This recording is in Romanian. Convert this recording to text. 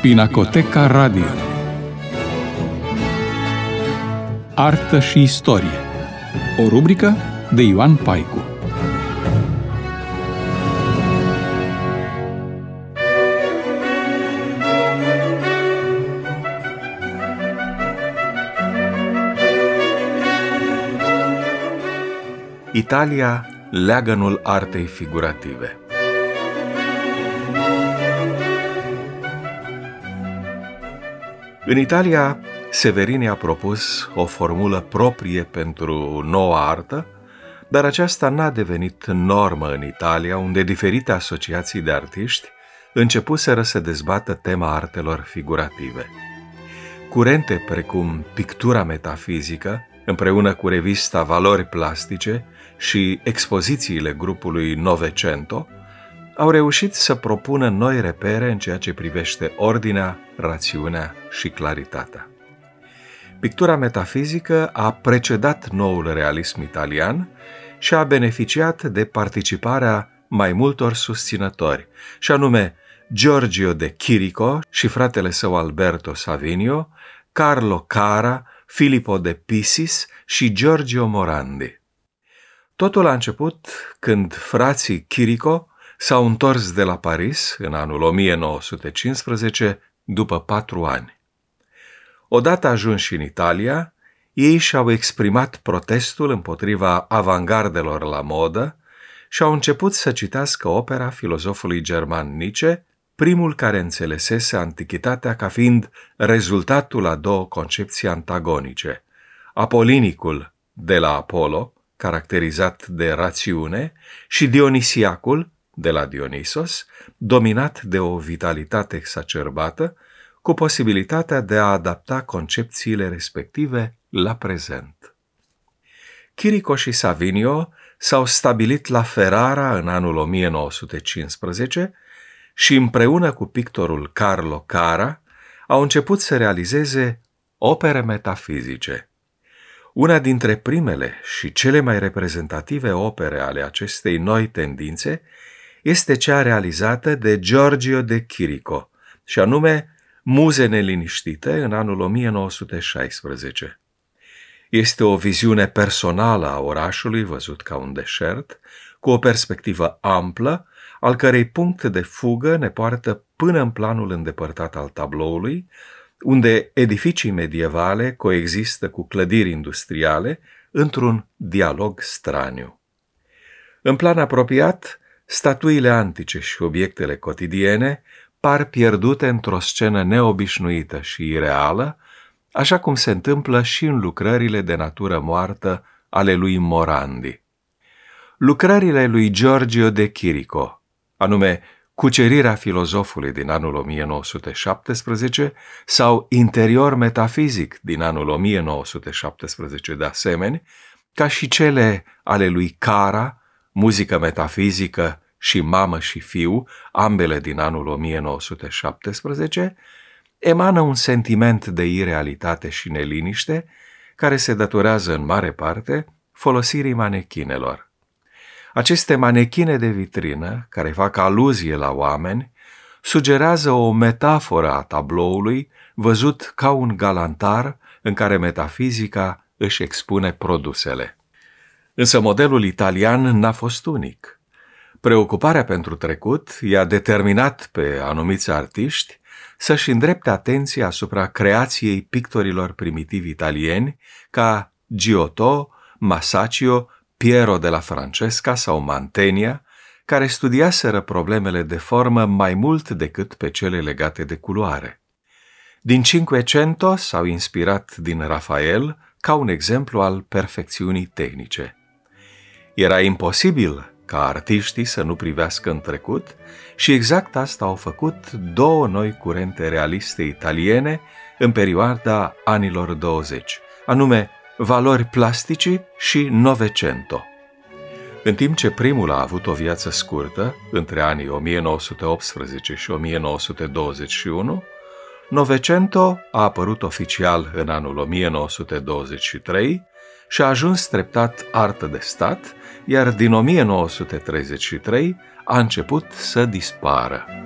Pinacoteca Radio. Artă și istorie. O rubrică de Ioan Paicu. Italia, leagănul artei figurative. În Italia, Severini a propus o formulă proprie pentru noua artă, dar aceasta n-a devenit normă în Italia, unde diferite asociații de artiști începuseră să dezbată tema artelor figurative. Curente precum pictura metafizică, împreună cu revista Valori Plastice și expozițiile grupului Novecento, au reușit să propună noi repere în ceea ce privește ordinea, rațiunea și claritatea. Pictura metafizică a precedat noul realism italian și a beneficiat de participarea mai multor susținători, și anume Giorgio de Chirico și fratele său Alberto Savinio, Carlo Cara, Filippo de Pisis și Giorgio Morandi. Totul a început când frații Chirico s-au întors de la Paris în anul 1915, după 4 ani. Odată ajunși în Italia, ei și-au exprimat protestul împotriva avangardelor la modă și au început să citească opera filozofului german Nietzsche, primul care înțelesese antichitatea ca fiind rezultatul a două concepții antagonice: apolinicul de la Apollo, caracterizat de rațiune, și Dionisiacul, de la Dionisos, dominat de o vitalitate exacerbată, cu posibilitatea de a adapta concepțiile respective la prezent. Chirico și Savinio s-au stabilit la Ferrara în anul 1915 și împreună cu pictorul Carlo Cara au început să realizeze opere metafizice. Una dintre primele și cele mai reprezentative opere ale acestei noi tendințe este cea realizată de Giorgio de Chirico, și anume Muze neliniștite, în anul 1916. Este o viziune personală a orașului văzut ca un deșert, cu o perspectivă amplă, al cărei punct de fugă ne poartă până în planul îndepărtat al tabloului, unde edificii medievale coexistă cu clădiri industriale într-un dialog straniu. În plan apropiat, statuile antice și obiectele cotidiene par pierdute într-o scenă neobișnuită și ireală, așa cum se întâmplă și în lucrările de natură moartă ale lui Morandi. Lucrările lui Giorgio de Chirico, anume Cucerirea filozofului din anul 1917 sau Interior metafizic din anul 1917 de asemenea, ca și cele ale lui Cara, Muzică metafizică și Mamă și fiu, ambele din anul 1917, emană un sentiment de irealitate și neliniște care se datorează în mare parte folosirii manechinelor. Aceste manechine de vitrină, care fac aluzie la oameni, sugerează o metaforă a tabloului văzut ca un galantar în care metafizica își expune produsele. Însă modelul italian n-a fost unic. Preocuparea pentru trecut i-a determinat pe anumiți artiști să-și îndrepte atenția asupra creației pictorilor primitivi italieni ca Giotto, Masaccio, Piero della Francesca sau Mantegna, care studiaseră problemele de formă mai mult decât pe cele legate de culoare. Din Cinquecento s-au inspirat din Rafael ca un exemplu al perfecțiunii tehnice. Era imposibil ca artiștii să nu privească în trecut și exact asta au făcut două noi curente realiste italiene în perioada anilor 20, anume Valori Plastici și Novecento. În timp ce primul a avut o viață scurtă, între anii 1918 și 1921, Novecento a apărut oficial în anul 1923 și a ajuns treptat artă de stat, iar din 1933 a început să dispară.